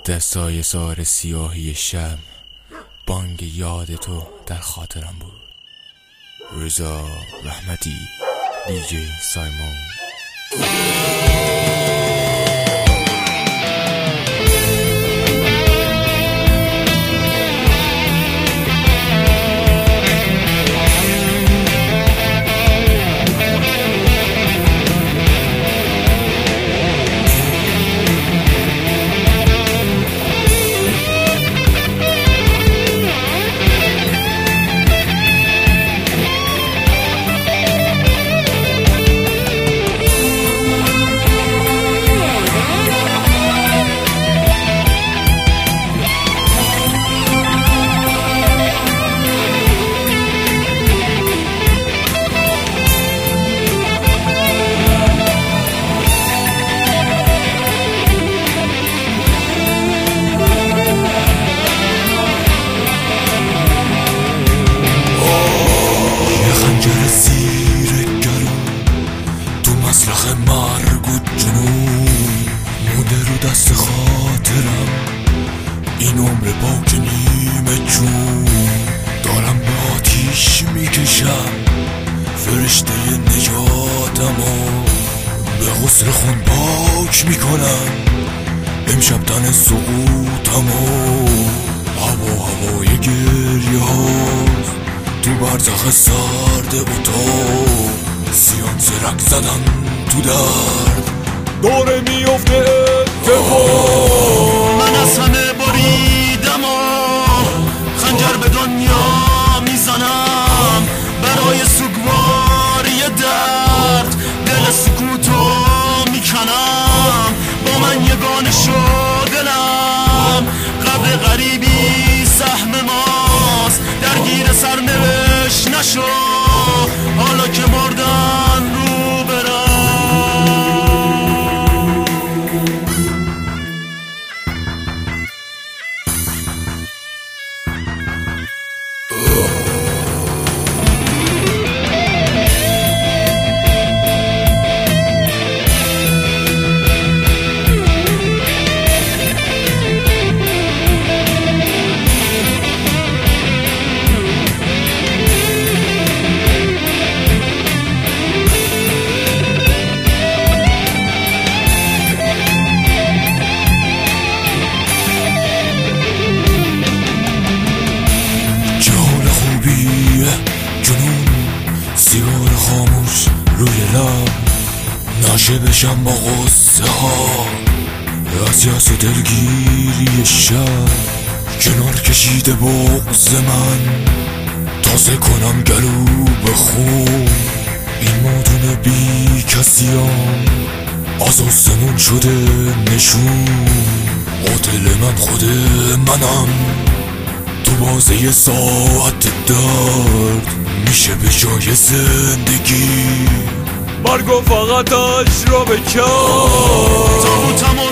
دستای سار سیاهی شب، بانگ یاد تو در خاطرم بود. رضا رحمتی، دیجی سایمون. مرگ و جنون مونده رو دست خاطرم، این عمر پاک نیمه جون دارم به آتیش میکشم. فرشته نجاتم و به غسل خون پاک میکنم. امشب تن سقوطم و هوای گریه هاست تو برزخ سرد اتاق. سیان زرک زدن تو درد دوره میفته اتفاق. من از همه بریدم و خنجر به دنیا میزنم برای سوگواری درد. دل سکوتو میکنم با من یگانه شو دلم. قبر غریبی سهم ماست درگیر سرنوشت نشو. حالا که مردن رو برم. جنون سیگار خاموش روی لب نشه بشم با غصه ها. از یأس و دلگیری شب کنار کشیده بغض من. تازه کنم گلو به خون این مادون بی کسیم. از آسمون شده نشون قاتل من خود منم. تو بازه ساعت درد میشه به جای زندگی. مرگو فقط اجرا بکن. تابوتم